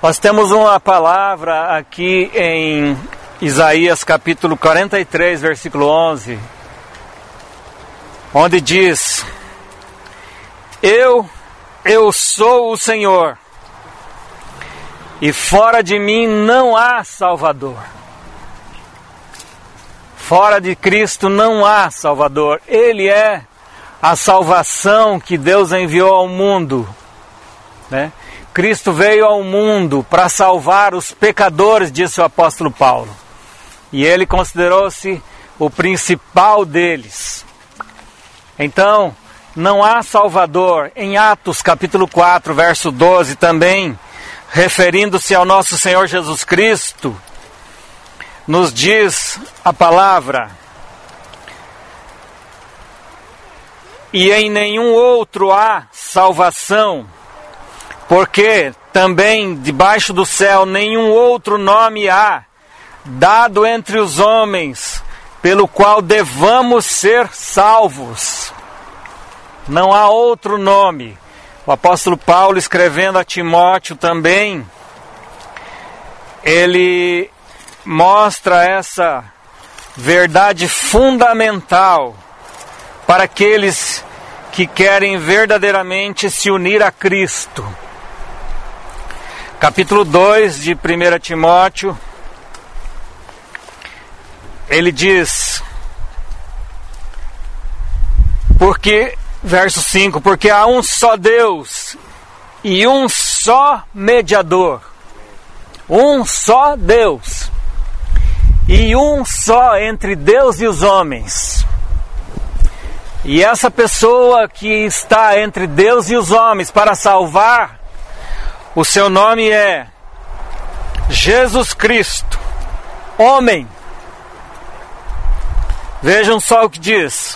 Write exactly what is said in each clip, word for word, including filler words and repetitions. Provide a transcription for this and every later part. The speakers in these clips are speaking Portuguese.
Nós temos uma palavra aqui em Isaías capítulo quarenta e três, versículo onze, onde diz: Eu, eu sou o Senhor, e fora de mim não há Salvador. Fora de Cristo não há Salvador. Ele é a salvação que Deus enviou ao mundo, né? Cristo veio ao mundo para salvar os pecadores, disse o apóstolo Paulo. E ele considerou-se o principal deles. Então, não há Salvador. Em Atos capítulo quatro, verso doze também, referindo-se ao nosso Senhor Jesus Cristo, nos diz a palavra: e em nenhum outro há salvação, porque também debaixo do céu nenhum outro nome há, dado entre os homens, pelo qual devamos ser salvos. Não há outro nome. O apóstolo Paulo, escrevendo a Timóteo também, ele mostra essa verdade fundamental para aqueles que querem verdadeiramente se unir a Cristo. Capítulo dois de primeira Timóteo, ele diz, porque, verso cinco, porque há um só Deus e um só mediador, um só Deus e um só entre Deus e os homens. E essa pessoa que está entre Deus e os homens para salvar, o seu nome é Jesus Cristo, homem. Vejam só o que diz: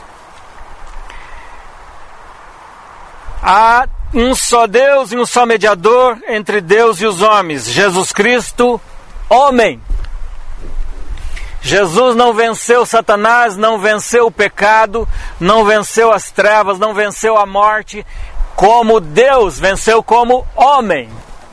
há um só Deus e um só mediador entre Deus e os homens, Jesus Cristo, homem. Jesus não venceu Satanás, não venceu o pecado, não venceu as trevas, não venceu a morte, como Deus venceu como homem.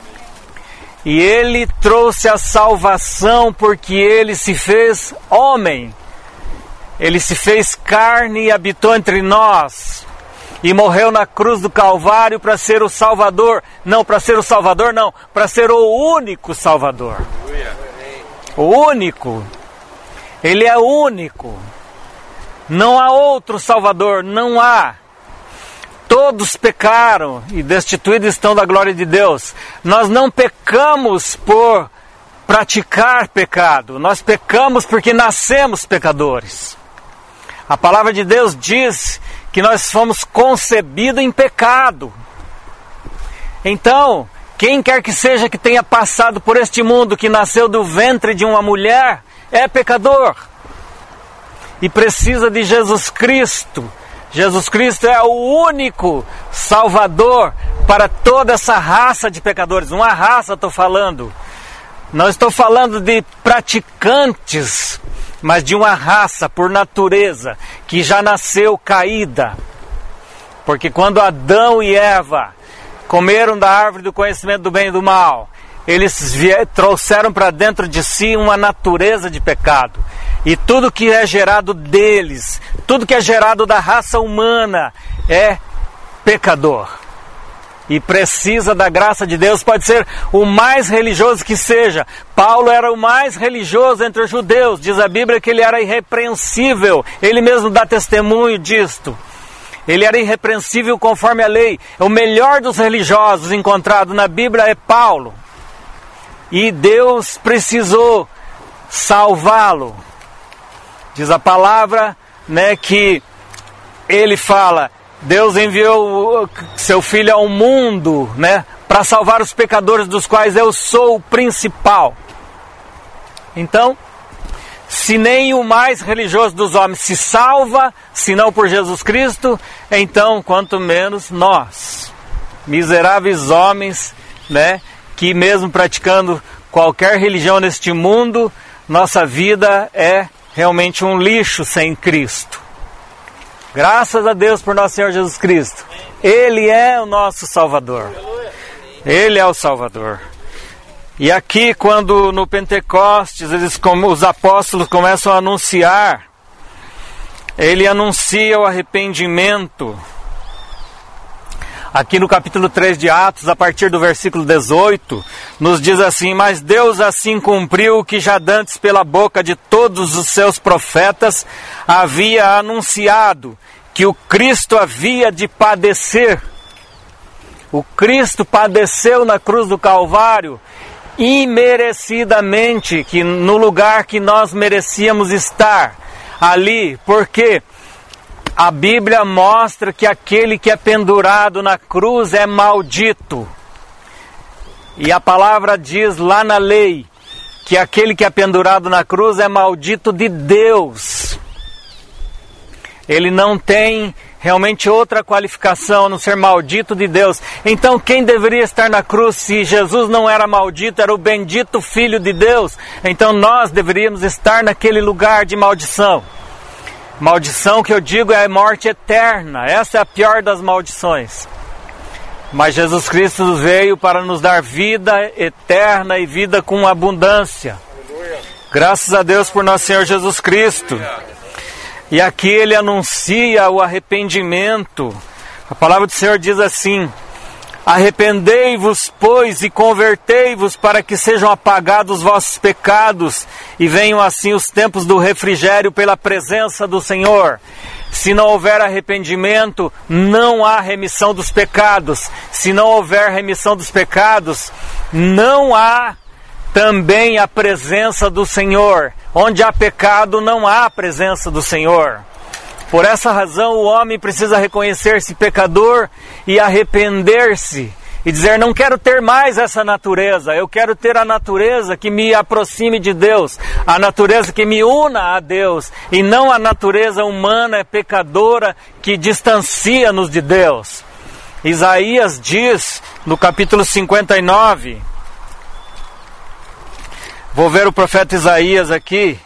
E Ele trouxe a salvação porque Ele se fez homem. Ele se fez carne e habitou entre nós. E morreu na cruz do Calvário para ser o Salvador. Não, para ser o Salvador não, para ser o único Salvador. O único. Ele é único. Não há outro Salvador, não há. Todos pecaram e destituídos estão da glória de Deus. Nós não pecamos por praticar pecado. Nós pecamos porque nascemos pecadores. A palavra de Deus diz que nós fomos concebidos em pecado. Então, quem quer que seja que tenha passado por este mundo, que nasceu do ventre de uma mulher, é pecador. E precisa de Jesus Cristo. Jesus Cristo é o único Salvador para toda essa raça de pecadores. Uma raça, estou falando. Não estou falando de praticantes, mas de uma raça por natureza, que já nasceu caída. Porque quando Adão e Eva comeram da árvore do conhecimento do bem e do mal, eles vier, trouxeram para dentro de si uma natureza de pecado. E tudo que é gerado deles, tudo que é gerado da raça humana é pecador. E precisa da graça de Deus. Pode ser o mais religioso que seja. Paulo era o mais religioso entre os judeus. Diz a Bíblia que ele era irrepreensível. Ele mesmo dá testemunho disto. Ele era irrepreensível conforme a lei. O melhor dos religiosos encontrado na Bíblia é Paulo. E Deus precisou salvá-lo. Diz a palavra, né, que ele fala, Deus enviou seu Filho ao mundo, né, para salvar os pecadores, dos quais eu sou o principal. Então, se nem o mais religioso dos homens se salva, senão por Jesus Cristo, então quanto menos nós, miseráveis homens, né, que mesmo praticando qualquer religião neste mundo, nossa vida é realmente um lixo sem Cristo. Graças a Deus por nosso Senhor Jesus Cristo. Ele é o nosso Salvador. Ele é o Salvador. E aqui, quando no Pentecostes eles, como os apóstolos começam a anunciar, ele anuncia o arrependimento. Aqui no capítulo três de Atos, a partir do versículo dezoito, nos diz assim: mas Deus assim cumpriu o que já dantes pela boca de todos os seus profetas havia anunciado, que o Cristo havia de padecer. O Cristo padeceu na cruz do Calvário, imerecidamente, que no lugar que nós merecíamos estar, ali, porque a Bíblia mostra que aquele que é pendurado na cruz é maldito. E a palavra diz lá na lei que aquele que é pendurado na cruz é maldito de Deus. Ele não tem realmente outra qualificação a não ser maldito de Deus. Então quem deveria estar na cruz se Jesus não era maldito, era o bendito Filho de Deus? Então nós deveríamos estar naquele lugar de maldição. Maldição que eu digo é a morte eterna. Essa é a pior das maldições. Mas Jesus Cristo veio para nos dar vida eterna e vida com abundância. Graças a Deus por nosso Senhor Jesus Cristo. E aqui ele anuncia o arrependimento. A palavra do Senhor diz assim: arrependei-vos, pois, e convertei-vos, para que sejam apagados os vossos pecados, e venham assim os tempos do refrigério pela presença do Senhor. Se não houver arrependimento, não há remissão dos pecados. Se não houver remissão dos pecados, não há também a presença do Senhor. Onde há pecado, não há a presença do Senhor. Por essa razão, o homem precisa reconhecer-se pecador e arrepender-se. E dizer: não quero ter mais essa natureza. Eu quero ter a natureza que me aproxime de Deus. A natureza que me una a Deus. E não a natureza humana, pecadora, que distancia-nos de Deus. Isaías diz, no capítulo cinquenta e nove... Vou ver o profeta Isaías aqui.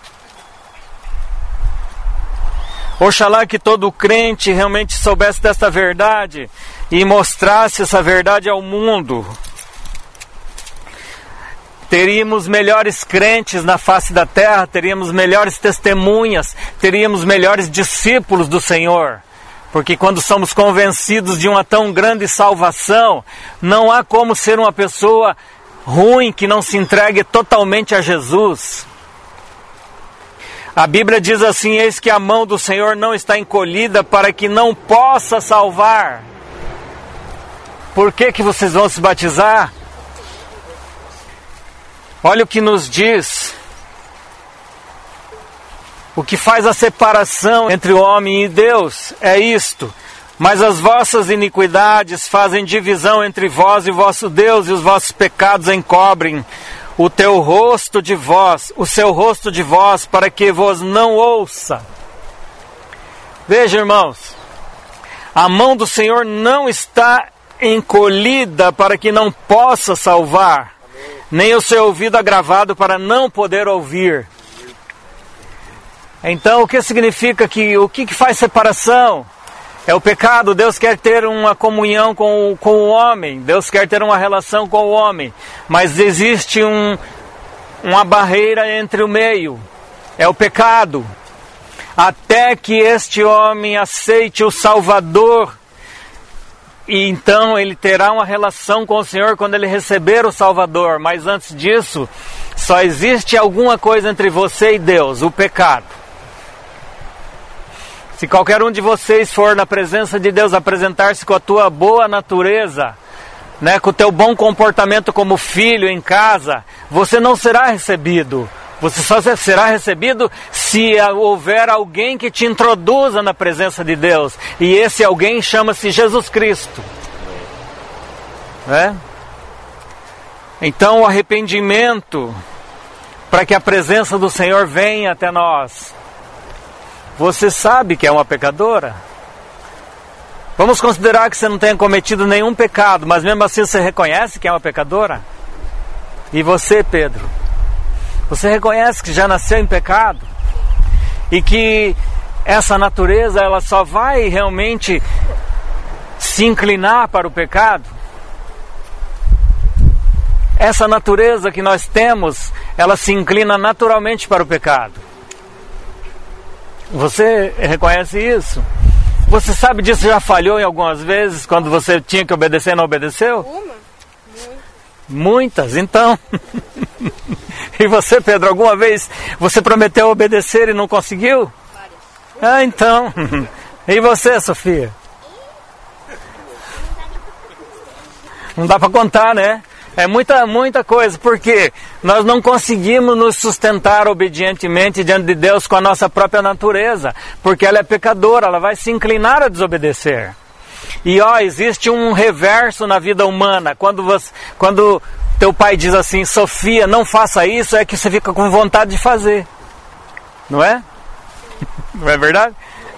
Oxalá que todo crente realmente soubesse desta verdade e mostrasse essa verdade ao mundo. Teríamos melhores crentes na face da terra, teríamos melhores testemunhas, teríamos melhores discípulos do Senhor. Porque quando somos convencidos de uma tão grande salvação, não há como ser uma pessoa ruim que não se entregue totalmente a Jesus. A Bíblia diz assim: eis que a mão do Senhor não está encolhida para que não possa salvar. Por que que vocês vão se batizar? Olha o que nos diz. O que faz a separação entre o homem e Deus é isto: mas as vossas iniquidades fazem divisão entre vós e vosso Deus, e os vossos pecados encobrem o teu rosto de vós, o seu rosto de vós, para que vos não ouça. Veja, irmãos, a mão do Senhor não está encolhida para que não possa salvar, nem o seu ouvido agravado para não poder ouvir. Então, o que significa que, o que, que faz separação? É o pecado. Deus quer ter uma comunhão com, com o homem. Deus quer ter uma relação com o homem. Mas existe um, uma barreira entre o meio. É o pecado. Até que este homem aceite o Salvador. E então ele terá uma relação com o Senhor quando ele receber o Salvador. Mas antes disso, só existe alguma coisa entre você e Deus: o pecado. Se qualquer um de vocês for na presença de Deus apresentar-se com a tua boa natureza, né, com o teu bom comportamento como filho em casa, você não será recebido. Você só será recebido se houver alguém que te introduza na presença de Deus. E esse alguém chama-se Jesus Cristo. Né? Então o arrependimento, para que a presença do Senhor venha até nós. Você sabe que é uma pecadora? Vamos considerar que você não tenha cometido nenhum pecado, mas mesmo assim você reconhece que é uma pecadora? E você, Pedro? Você reconhece que já nasceu em pecado? E que essa natureza ela só vai realmente se inclinar para o pecado? essa natureza que nós temos, ela se inclina naturalmente para o pecado. Você reconhece isso? Você sabe disso, já falhou em algumas vezes, quando você tinha que obedecer e não obedeceu? Uma? Muitas, então. E você, Pedro, alguma vez você prometeu obedecer e não conseguiu? Várias. Ah, então. E você, Sofia? Não dá para contar, né? É muita, muita coisa, porque nós não conseguimos nos sustentar obedientemente diante de Deus com a nossa própria natureza, porque ela é pecadora, ela vai se inclinar a desobedecer. E ó, existe um reverso na vida humana. Quando você, quando teu pai diz assim, Sofia, não faça isso, é que você fica com vontade de fazer. Não é? Não é verdade?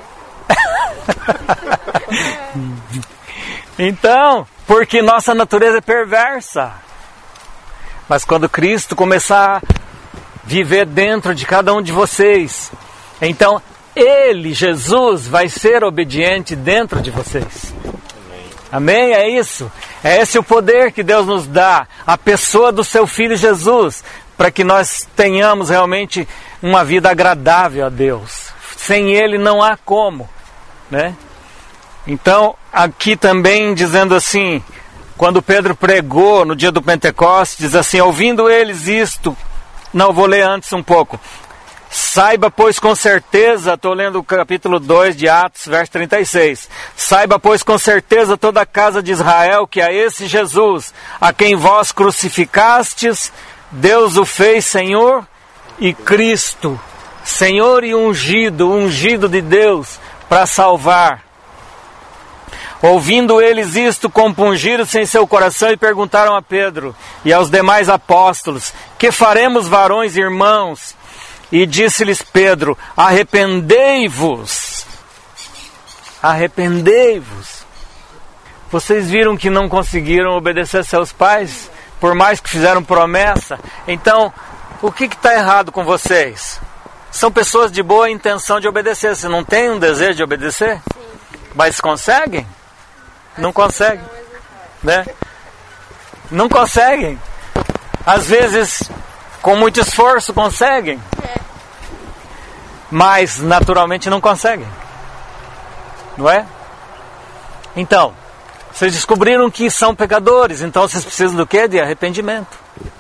Então, porque nossa natureza é perversa. Mas quando Cristo começar a viver dentro de cada um de vocês, então Ele, Jesus, vai ser obediente dentro de vocês. Amém? É isso. É esse o poder que Deus nos dá, a pessoa do seu Filho Jesus, para que nós tenhamos realmente uma vida agradável a Deus. Sem Ele não há como, né? Então, aqui também dizendo assim, quando Pedro pregou no dia do Pentecostes, diz assim, ouvindo eles isto, não, vou ler antes um pouco. Saiba, pois, com certeza, estou lendo o capítulo dois de Atos, verso trinta e seis. Saiba, pois, com certeza toda a casa de Israel que a esse Jesus, a quem vós crucificastes, Deus o fez Senhor e Cristo. Senhor e ungido, ungido de Deus para salvar. Ouvindo eles isto, compungiram-se em seu coração e perguntaram a Pedro e aos demais apóstolos, que faremos, varões e irmãos? E disse-lhes Pedro, arrependei-vos, arrependei-vos. Vocês viram que não conseguiram obedecer seus pais, por mais que fizeram promessa? Então, o que está errado com vocês? São pessoas de boa intenção de obedecer, você não tem um desejo de obedecer? Sim. Mas conseguem? Não conseguem, né? Não conseguem. Às vezes, com muito esforço, conseguem. É. Mas, naturalmente, não conseguem. Não é? Então, vocês descobriram que são pecadores. Então, vocês precisam do quê? De arrependimento.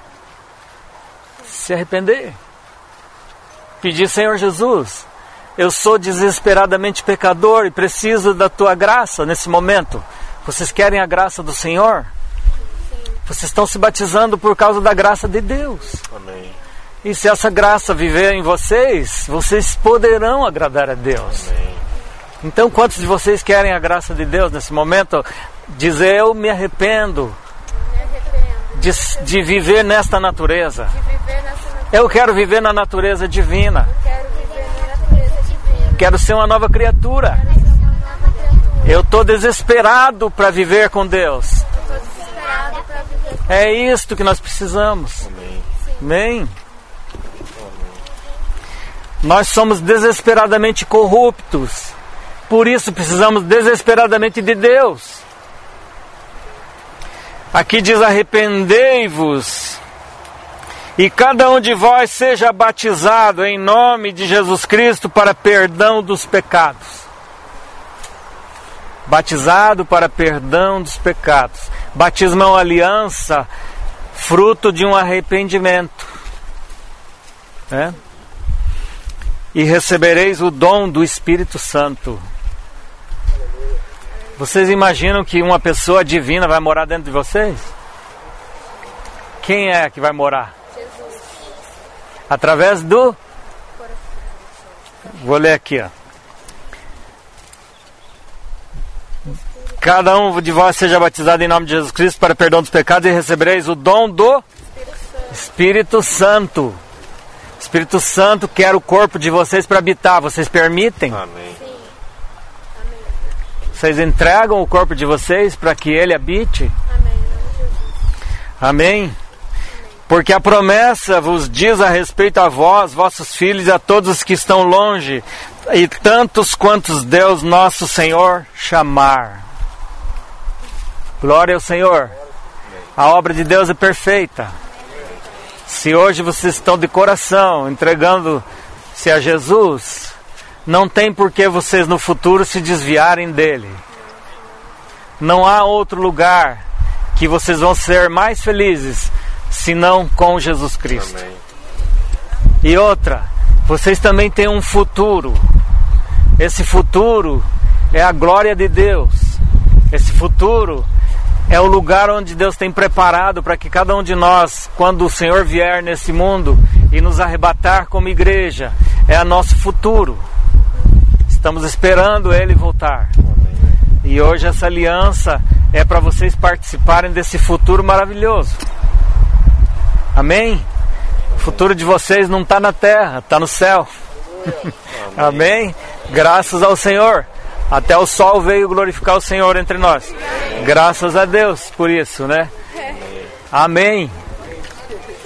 Se arrepender. Pedir, Senhor Jesus, eu sou desesperadamente pecador e preciso da tua graça nesse momento. Vocês querem a graça do Senhor? Sim. Vocês estão se batizando por causa da graça de Deus. Amém. E se essa graça viver em vocês, vocês poderão agradar a Deus. Amém. Então, quantos de vocês querem a graça de Deus nesse momento? Dizer, eu me arrependo Me arrependo. de, de viver nesta natureza. De viver nessa natureza. Eu quero viver na natureza divina. Eu quero viver na natureza divina. Quero ser uma nova criatura. Quero ser uma nova criatura. Eu estou desesperado para viver com Deus. Eu estou desesperado para viver com É isto que nós precisamos. Amém. Amém? Nós somos desesperadamente corruptos. Por isso precisamos desesperadamente de Deus. Aqui diz, arrependei-vos. E cada um de vós seja batizado em nome de Jesus Cristo para perdão dos pecados. Batizado para perdão dos pecados. Batismo é uma aliança, fruto de um arrependimento. É? E recebereis o dom do Espírito Santo. Vocês imaginam que uma pessoa divina vai morar dentro de vocês? Quem é que vai morar? Jesus. Através do... Vou ler aqui, ó. Cada um de vós seja batizado em nome de Jesus Cristo para perdão dos pecados e recebereis o dom do Espírito Santo. Espírito Santo quer o corpo de vocês para habitar. Vocês permitem? Amém. Sim. Amém. Vocês entregam o corpo de vocês para que ele habite? Amém. Em nome de Jesus. Amém? Porque a promessa vos diz a respeito a vós, vossos filhos e a todos os que estão longe, e tantos quantos Deus nosso Senhor chamar. Glória ao Senhor. A obra de Deus é perfeita. Se hoje vocês estão de coração entregando-se a Jesus, não tem por que vocês no futuro se desviarem dele. Não há outro lugar que vocês vão ser mais felizes senão com Jesus Cristo. Amém. E outra, vocês também têm um futuro. Esse futuro é a glória de Deus. Esse futuro é o lugar onde Deus tem preparado para que cada um de nós, quando o Senhor vier nesse mundo e nos arrebatar como igreja, é o nosso futuro. Estamos esperando Ele voltar. E hoje essa aliança é para vocês participarem desse futuro maravilhoso. Amém? O futuro de vocês não está na terra, está no céu. Amém? Graças ao Senhor. Até o sol veio glorificar o Senhor entre nós. Graças a Deus por isso, né? Amém.